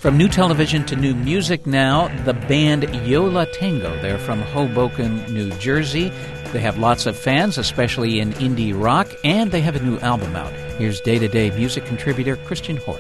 From new television to new music now, the band Yo La Tengo. They're from Hoboken, New Jersey. They have lots of fans, especially in indie rock, and they have a new album out. Here's day-to-day music contributor Christian Hort.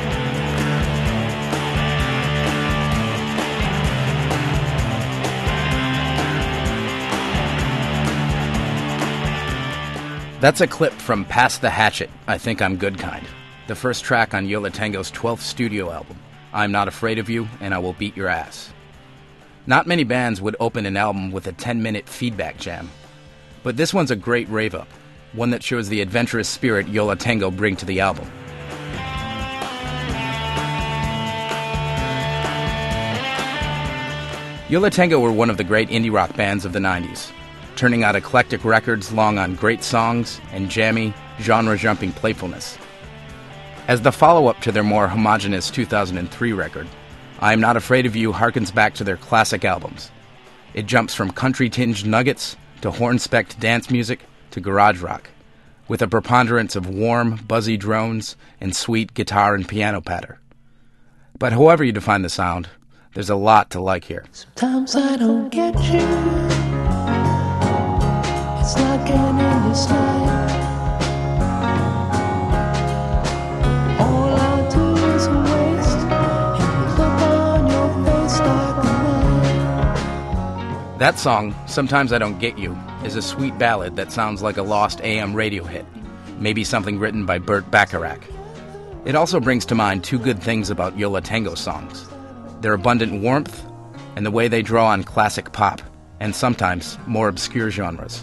That's a clip from Pass the Hatchet, I Think I'm Good Kind, the first track on Yo La Tengo's 12th studio album, I'm Not Afraid of You, and I Will Beat Your Ass. Not many bands would open an album with a 10-minute feedback jam, but this one's a great rave-up, one that shows the adventurous spirit Yo La Tengo bring to the album. Yo La Tengo were one of the great indie rock bands of the 90s, turning out eclectic records long on great songs and jammy, genre-jumping playfulness. As the follow-up to their more homogeneous 2003 record, I Am Not Afraid of You harkens back to their classic albums. It jumps from country-tinged nuggets to horn-specked dance music to garage rock, with a preponderance of warm, buzzy drones and sweet guitar and piano patter. But however you define the sound, there's a lot to like here. Sometimes I don't get you. It's like an endless night. All I do is waste, and the look on your face like a night. That song, Sometimes I Don't Get You, is a sweet ballad that sounds like a lost AM radio hit, maybe something written by Burt Bacharach. It also brings to mind two good things about Yo La Tengo songs: their abundant warmth and the way they draw on classic pop, and sometimes more obscure genres.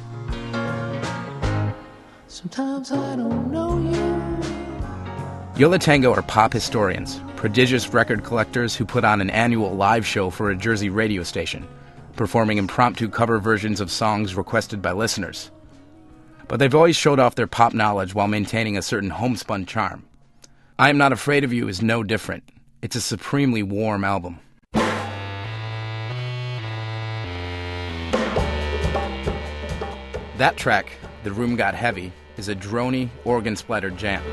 Sometimes I don't know you. Yo La Tengo are pop historians, prodigious record collectors who put on an annual live show for a Jersey radio station, performing impromptu cover versions of songs requested by listeners. But they've always showed off their pop knowledge while maintaining a certain homespun charm. I Am Not Afraid of You is no different. It's a supremely warm album. That track, The Room Got Heavy, is a drony, organ-splattered jam.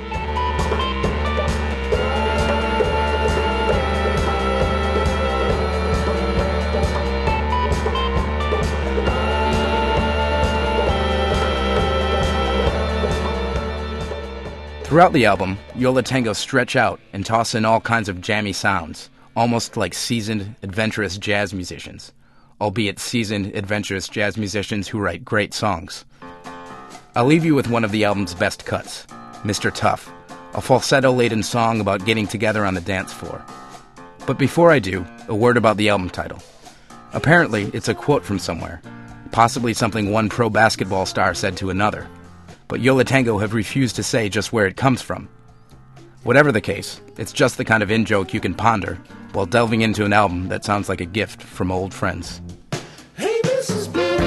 Throughout the album, Yo La Tengo stretch out and toss in all kinds of jammy sounds, almost like seasoned, adventurous jazz musicians, albeit seasoned, adventurous jazz musicians who write great songs. I'll leave you with one of the album's best cuts, Mr. Tough, a falsetto-laden song about getting together on the dance floor. But before I do, a word about the album title. Apparently, it's a quote from somewhere, possibly something one pro basketball star said to another, but Yo La Tengo have refused to say just where it comes from. Whatever the case, it's just the kind of in-joke you can ponder while delving into an album that sounds like a gift from old friends. Hey, Mrs. Blue,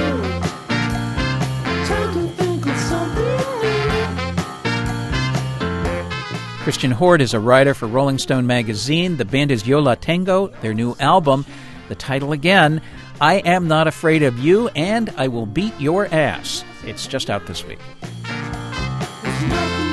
try to think of something new. Christian Hort is a writer for Rolling Stone magazine. The band is Yo La Tengo. Their new album, the title again, I Am Not Afraid of You, and I Will Beat Your Ass. It's just out this week. There's nothing